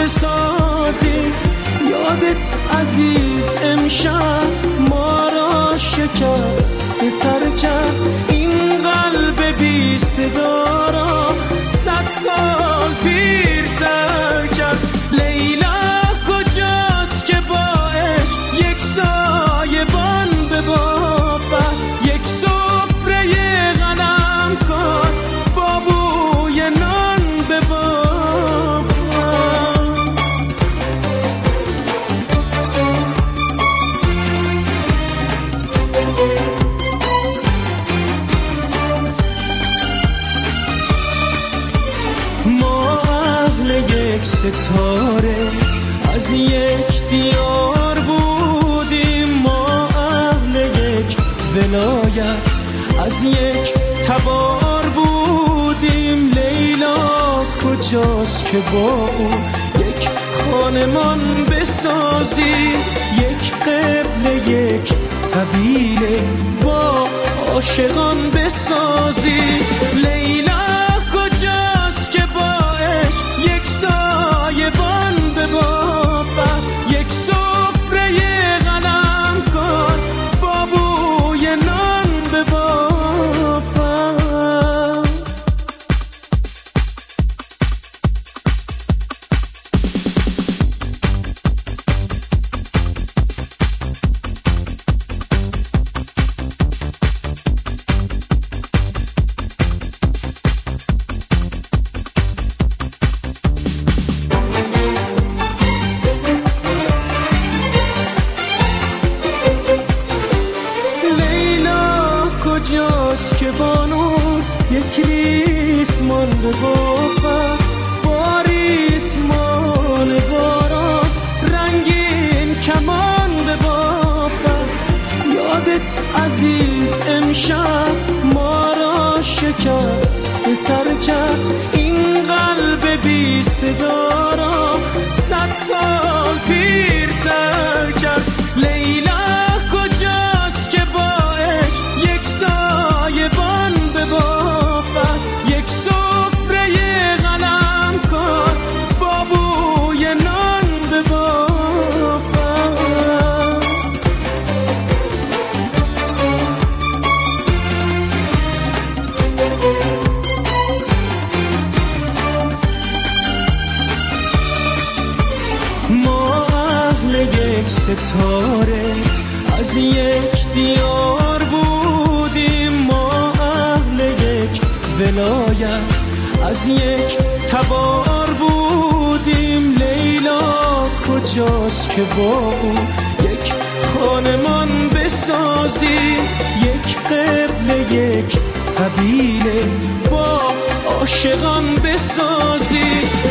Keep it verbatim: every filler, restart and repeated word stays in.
بسازی. یادت عزیز امشب ما را شکسته تر کرد، این قلب بی صدا را صد سال پیرتر کرد. لیلا کجاست که با عشق یک سایبان ببافد، یک سفره غنم کن با بوی نان ببافد. ما اهل یک ستاره از یک دیار بودیم، ما اهل یک ولایت از یک تبار بودیم. لیلا کجاست که با او یک خانمان بسازی، یک قبله یک قبیله با عاشقان بسازی. لیلا کجاست که با عشق یک سایبان ببافد، یک سفره غنم کن با بوی نان ببافد. کجاست که بانون یک ریسمان ببافد، با ریسمان باران رنگین کمان ببافد. یادت عزیز امشب ما را شکسته تر کرد، این قلب بی صدا را صد سال پیرتر کرد. لیلا کجاست که با عشق یک سایبان ببافد، یک سفره غنم کن با بوی نان ببافد. ما اهل یک ستاره از یک دیار بودیم، ما اهل یک ولایت از یک تبار بودیم. لیلا کجاست که با او یک خانمان بسازی، یک قبله یک قبیله با عاشقان بسازی.